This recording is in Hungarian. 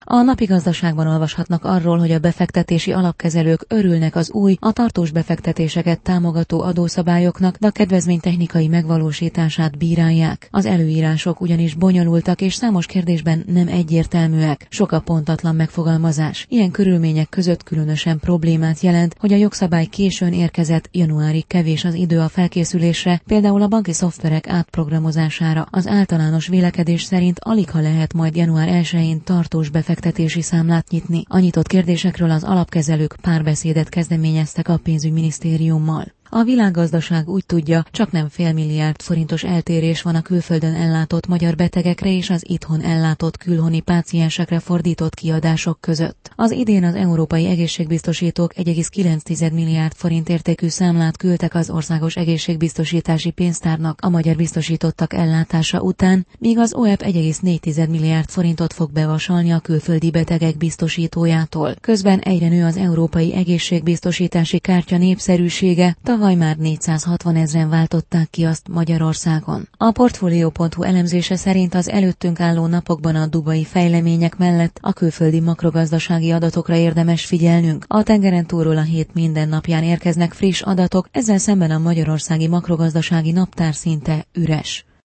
A Napi Gazdaságban olvashatnak arról, hogy a befektetési alapkezelők örülnek az új, a tartós befektetéseket támogató adószabályoknak, de a kedvezmény technikai megvalósítását bírálják. Az előírások ugyanis bonyolultak és számos kérdésben nem egyértelműek. Sok a pontatlan megfogalmazás. Ilyen körülmények között különösen problémát jelent, hogy a jogszabály későn érkezett, januárig kevés az idő a felkészülésre, például a banki szoftverek átprogramozására. Az általános vélekedés szerint aligha lehet majd január 1-én tartós befektetési számlát nyitni. A nyitott kérdésekről az alapkezelők párbeszédet kezdeményeztek a pénzügyminisztériummal. A világgazdaság úgy tudja, csaknem fél milliárd forintos eltérés van a külföldön ellátott magyar betegekre és az itthon ellátott külhoni páciensekre fordított kiadások között. Az idén az európai egészségbiztosítók 1,9 milliárd forint értékű számlát küldtek az Országos Egészségbiztosítási Pénztárnak a magyar biztosítottak ellátása után, míg az OEP 1,4 milliárd forintot fog bevasalni a külföldi betegek biztosítójától. Közben egyre nő az európai egészségbiztosítási kártya népszerűsége, tavaly már 460 000-en váltották ki azt Magyarországon. A Portfolio.hu elemzése szerint az előttünk álló napokban a dubai fejlemények mellett a külföldi makrogazdasági adatokra érdemes figyelnünk. A tengeren túlról a hét minden napján érkeznek friss adatok, ezzel szemben a magyarországi makrogazdasági naptár szinte üres.